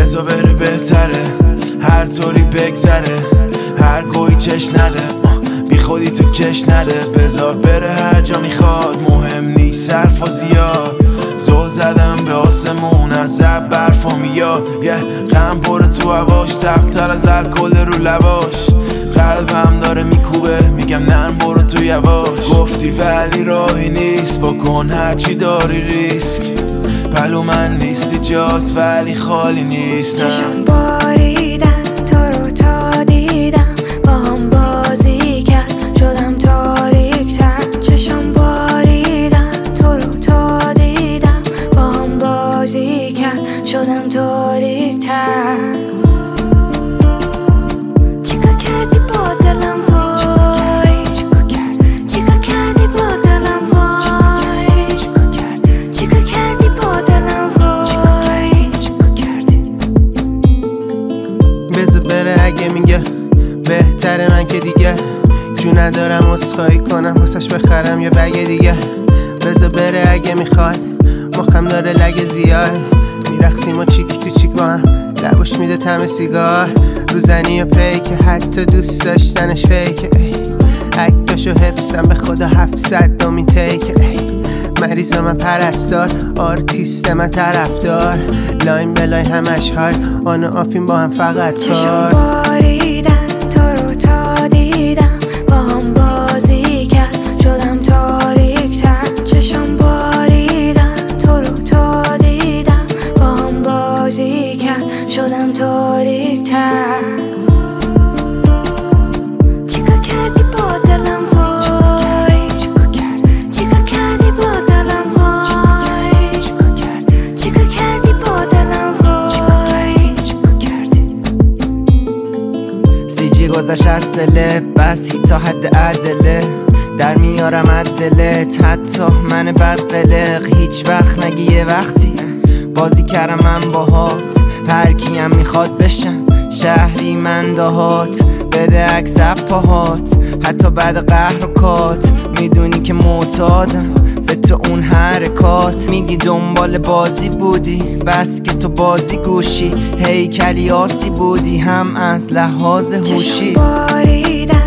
بذار بره بهتره، هر طوری بگذره، هر گویی چش نده، بی خودی تو کش نده. بذار بره هر جا میخواد، مهم نیست حرف و زیاد. زل زدم به آسمون، از اب برفا میاد. غم برو تو هواش، تقتر از الکل رو لباش. قلبم داره میکوبه، میگم نرم برو تو یواش. گفتی ولی راهی نیست، بکن هرچی داری ریسک. پلو من نیستی جات ولی خالی نیست. چشم باریدن تو رو تا دیدم، با هم بازی کرد شدم تاریک تر. چشم باریدن تو رو تا دیدم، با هم بازی کرد شدم تاریک تر. چیکار کردی با دلم وای، چیکار کردی با دلم وای، چیکار کردی با دلم وای. بذار بره اگه میگه بهتره، من که دیگه جو ندارم اسخایی کنم واسش بخرم یه بگه دیگه. بذار بره اگه میخواد، مخم داره لگه زیاد. میرقصیم و چیک تو چیک با هم، لباش میده طعم سیگار. روزنی و پیکه، حتی دوست داشتنش فیکه. اکتاشو حفظم به خدا 700 دومین تیکه. مریضا من پرستار، آرتیست من طرفدار. لاین بلای همش های آن و آفین با هم فقط کار. چشم باریدن تو رو تا دیدم، با هم بازی کرد شدم تاریک تر. چشم باریدن تو رو تا دیدم، با هم بازی کرد شدم تاریک تر. چیکار کردی با دلم وای، چیکار کردی با دلم وای، چیکار کردی با دلم وای. سیجی گذشت از دله، بس تا حد عدله. در میارم از دلت، حتی من بد قلق. هیچ وقت نگی یه وقتی بازی کردم من باهات. هر کیم میخواد بشم شهری من دهات. بده عکس پاهات، حتی بعد قهر و کات. میدونی که معتادم به تو اون حرکات. میگی دنبال بازی بودی، بس که تو بازی گوشی. هیکلی آسی بودی هم از لحاظ هوشی. چشم باریدن